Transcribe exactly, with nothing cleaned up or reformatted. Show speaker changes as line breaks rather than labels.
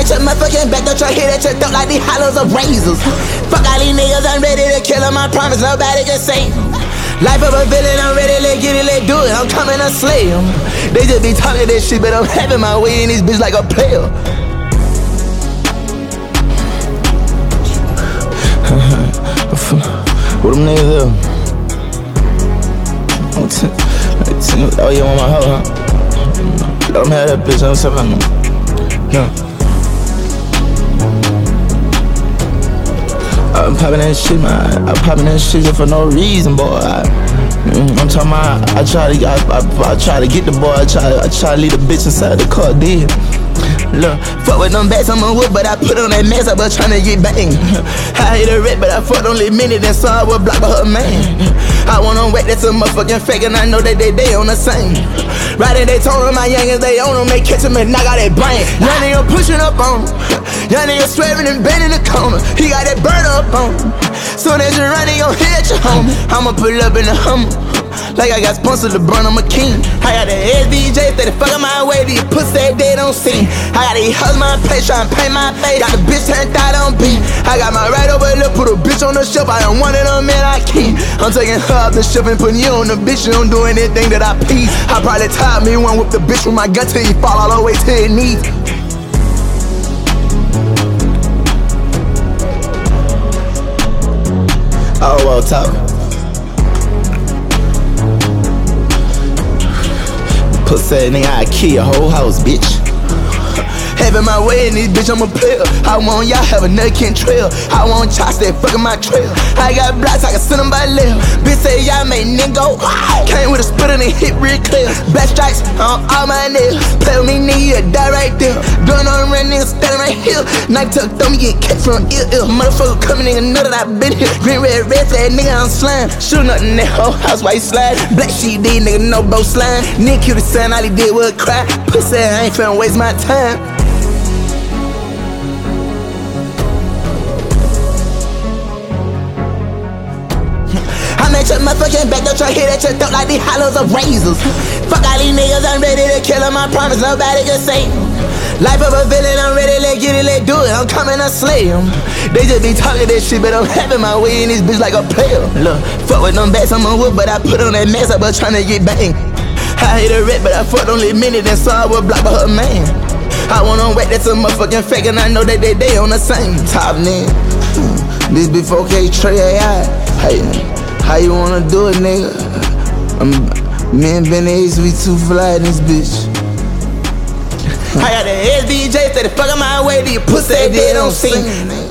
match up my fucking back, don't try hit at your throat like these hollows of razors. Fuck all these niggas, I'm ready to kill them, I promise nobody can save them. Life of a villain, I'm ready, let's get it, let's do it, I'm coming to slay them. They just be talking that shit, but I'm having my way in this bitch like a player. What them niggas up? Oh, you want my hoe, huh? Let them have that bitch, I'm something. No. I'm popping that shit, man. I'm popping that shit just for no reason, boy. I, I'm talking about, I try to, I, I, I try to get the boy. I try, I try to leave the bitch inside the car, dead. Look, fuck with them bats on my wood, but I put on that mask, I was tryna get banged. I hit a red, but I fucked only minute, and so I was blocked by her man. I want them wet, that's a motherfucking fake, and I know that they, they on the same. Riding Daytona, my youngins, they own them, they catch them and knock out that brain. Young nigga pushing up on him, young nigga swearing and bending the corner. He got that burner up on him. Soon as you run, he gon' hit your home. I'ma pull up in the Hummer, like I got sponsored to burn, I'm a king. I got the S D J, steady fucking my way, these pussy they don't see. I got these hugs my place, tryna paint my face. Got the bitch turned out on beat. I got my right over lip, put a bitch on the shelf. I am one of them men I keep. I'm taking her off the shelf and putting you on the bitch. You don't do anything that I pee. I probably tied me one with the bitch with my gun till he fall all the way to his knees. Oh, well, top. Pussy nigga, I kill your whole house, bitch. Having my way in this bitch, I'm a player. I want y'all have a nut-kin trail. I want y'all stay fucking my trail. I got blocks, I can send them by left. Bitch say y'all made nigga go wow. Came with a spit and it hit real clear. Black stripes on all my nails. Play with me, nigga, you die right there. Doing all them red niggas standing right here. Knife tucked on me, get kicked from ill ill. Motherfucker coming, nigga, know that I been here. Green, red, red flag, nigga, I'm slime. Shooting up in that whole house while you slide. Black sheet, these nigga, no both slime. Nigga killed the son, all he did was cry. Pussy, I ain't finna waste my time. I match up my fucking back, don't try hit at your throat like these hollows of razors. Fuck all these niggas, I'm ready to kill them, I promise nobody can save them. Life of a villain, I'm ready, let's get it, let's do it, I'm coming to slay them. They just be talking that shit, but I'm having my way in this bitch like a player. Look, fuck with them bats on my wood, but I put on that mask, I was tryna get banged. I hit a red, but I fucked only minute, and so I was blocked by her man. I want them wet, that's a motherfucking fake, and I know that they, they on the same. Top nigga, this be four K Trey A I. Hey, how you wanna do it, nigga? I'm, me and Ben Ace, we too fly in this bitch. I got the S D J, steady fucking my way, these pussy they don't see.